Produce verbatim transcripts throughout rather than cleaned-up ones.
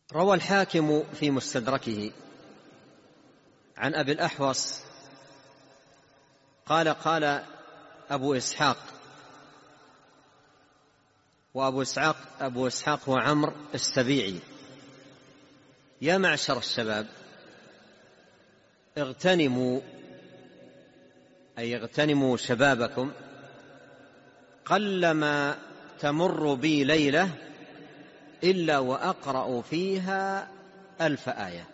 روى الحاكم في مستدركه عن أبي الأحوص قال قال أبو إسحاق، وأبو إسحاق أبو إسحاق هو عمرو السبيعي: يا معشر الشباب اغتنموا، أي اغتنموا شبابكم، قلما تمر بي ليلة إلا وأقرأ فيها ألف آية،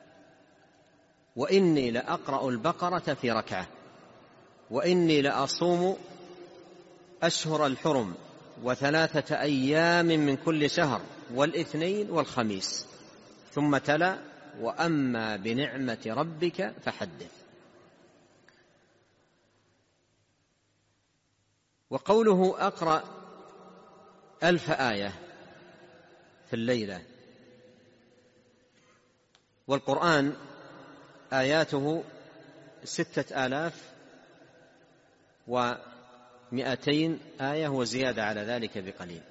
وإني لأقرأ البقرة في ركعة، وإني لأصوم أشهر الحرم وثلاثة أيام من كل شهر والاثنين والخميس. ثم تلا: وأما بنعمة ربك فحدث. وقوله أقرأ ألف آية في الليلة، والقرآن آياته ستة آلاف ومئتين آية وزيادة على ذلك بقليل،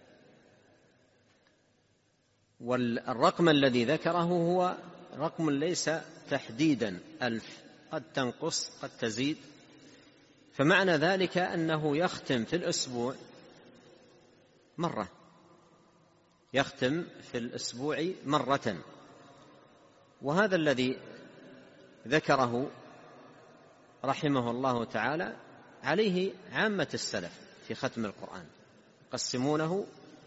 والرقم الذي ذكره هو رقم ليس تحديدا ألف، قد تنقص قد تزيد، فمعنى ذلك أنه يختم في الأسبوع مرة، يختم في الأسبوع مرة. وهذا الذي ذكره رحمه الله تعالى عليه عامة السلف في ختم القرآن، يقسمونه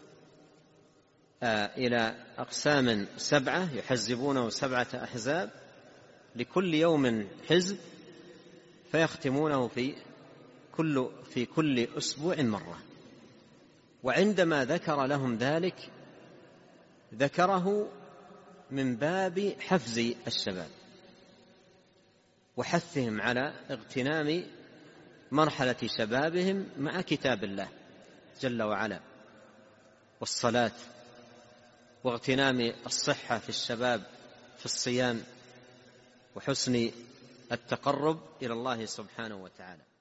إلى أقسام سبعة، يحزبونه سبعة أحزاب، لكل يوم حزب، فيختمونه في كل في كل أسبوع مرة. وعندما ذكر لهم ذلك ذكره من باب حفز الشباب وحثهم على اغتنام مرحلة شبابهم مع كتاب الله جل وعلا والصلاة، واغتنام الصحة في الشباب في الصيام وحسن التقرب إلى الله سبحانه وتعالى.